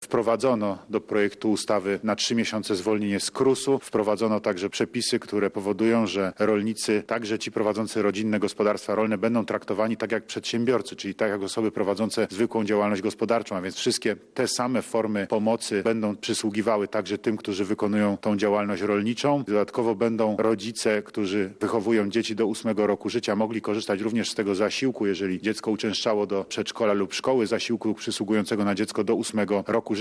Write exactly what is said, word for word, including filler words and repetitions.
wprowadzono do projektu ustawy na trzy miesiące zwolnienie z krusu. Wprowadzono także przepisy, które powodują, że rolnicy, także ci prowadzący rodzinne gospodarstwa rolne, będą traktowani tak jak przedsiębiorcy, czyli tak jak osoby prowadzące zwykłą działalność gospodarczą, a więc wszystkie te same formy pomocy będą przysługiwały także tym, którzy wykonują tą działalność rolniczą. Dodatkowo będą rodzice, którzy wychowują dzieci do ósmego roku życia, mogli korzystać również z tego zasiłku, jeżeli dziecko uczęszczało do przedszkola lub szkoły, zasiłku przysługującego na dziecko do ósmego roku życia.